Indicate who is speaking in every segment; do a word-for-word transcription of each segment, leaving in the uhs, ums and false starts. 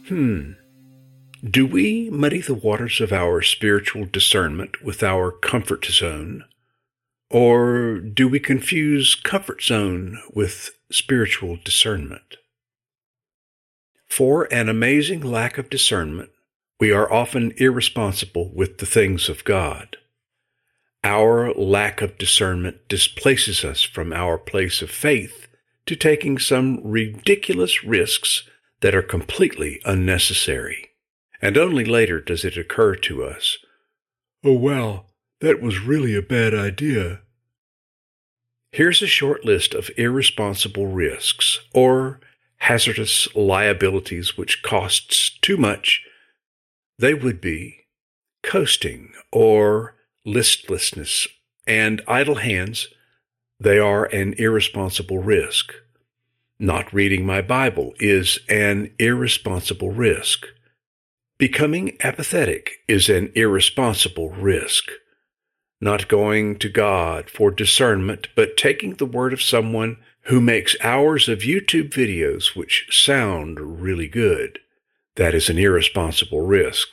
Speaker 1: Hmm. Do we muddy the waters of our spiritual discernment with our comfort zone? Or do we confuse comfort zone with spiritual discernment? For an amazing lack of discernment, we are often irresponsible with the things of God. Our lack of discernment displaces us from our place of faith to taking some ridiculous risks that are completely unnecessary. And only later does it occur to us, "Oh wow, that was really a bad idea." Here's a short list of irresponsible risks, or hazardous liabilities which costs too much. They would be coasting or listlessness and idle hands. They are an irresponsible risk. Not reading my Bible is an irresponsible risk. Becoming apathetic is an irresponsible risk. Not going to God for discernment, but taking the word of someone who makes hours of YouTube videos which sound really good. That is an irresponsible risk.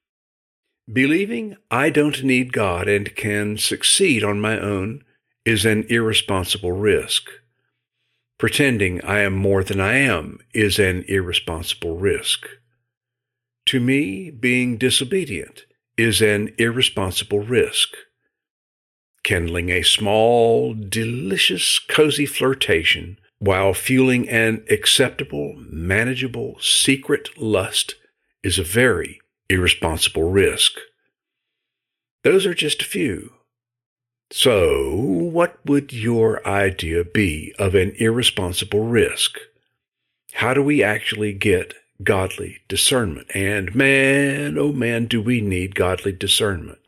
Speaker 1: Believing I don't need God and can succeed on my own is an irresponsible risk. Pretending I am more than I am is an irresponsible risk. To me, being disobedient is an irresponsible risk. Kindling a small, delicious, cozy flirtation while fueling an acceptable, manageable, secret lust is a very irresponsible risk. Those are just a few. So, what would your idea be of an irresponsible risk? How do we actually get godly discernment? And man, oh man, do we need godly discernment.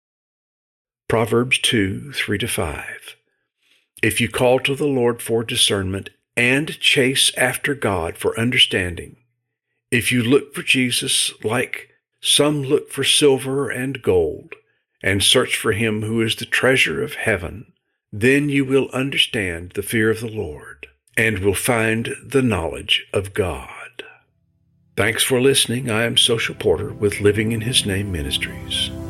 Speaker 1: Proverbs two, three to five. If you call to the Lord for discernment and chase after God for understanding, if you look for Jesus like some look for silver and gold, and search for him who is the treasure of heaven, then you will understand the fear of the Lord, and will find the knowledge of God. Thanks for listening. I am Social Porter with Living in His Name Ministries.